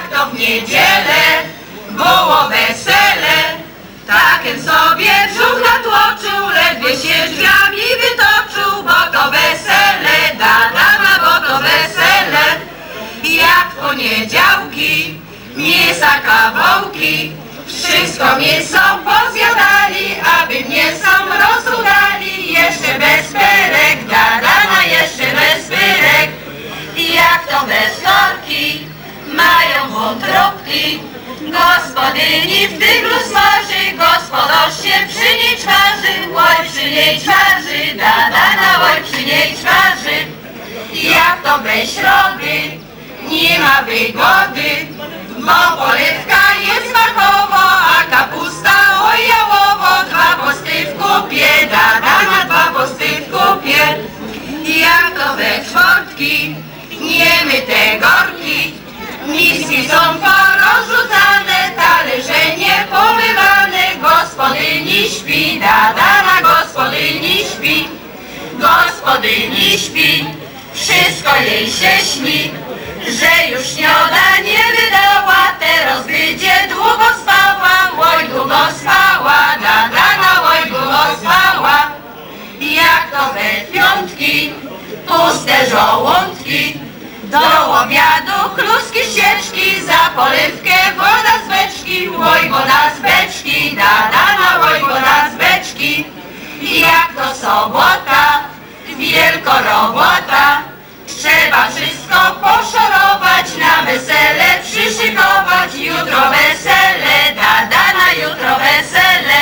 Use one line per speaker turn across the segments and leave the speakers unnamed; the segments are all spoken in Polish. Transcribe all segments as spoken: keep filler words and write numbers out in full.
jak to w niedzielę było wesele. Takiem sobie brzuch natłoczył, ledwie się drzwiami wytoczył, bo to wesele, da dama, bo to wesele. Jak w poniedziałki, mięsa kawałki, wszystko mięso pozjadali, aby mięso rozudali. Jeszcze bez pyrek, da dama, jeszcze bez pyrek. Jak to we wtorki mają wątróbki, gospodyni w tyglu smaży, gospodarz się przy niej czwarzy, oj przy niej czwarzy, da dana, oj przy niej czwarzy. Jak to we środy nie ma wygody, bo polewka jest smakowo, a kapusta oj jałowo, dwa posty w kupie, da dana, dwa posty w kupie. Jak to we czwartki nie myte gorki, miski są porozrzucane, talerze nie pomywane, gospodyni śpi, da dana, gospodyni śpi, gospodyni śpi, wszystko jej się śni, że już śniadanie wydała, teraz będzie długo spała, oj długo spała, da dana, oj długo spała. Jak to we piątki puste żołądki, do obiadu kluski ścieczki, za polewkę woda z beczki, oj woda z beczki, da dana, oj woda z beczki. Jak to sobota, wielko robota, trzeba wszystko poszorować, na wesele przyszykować, jutro wesele, da dana, jutro wesele.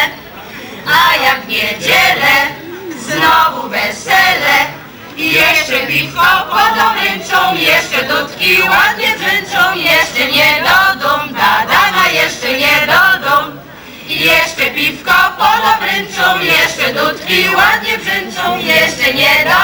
A jak w niedzielę znowu wesele, jeszcze piwko podobręczą, jeszcze dudki ładnie brzęczą, jeszcze nie dodą, da dana, jeszcze nie dodą. Jeszcze piwko podobręczą, jeszcze dudki ładnie brzęczą, jeszcze nie dodą.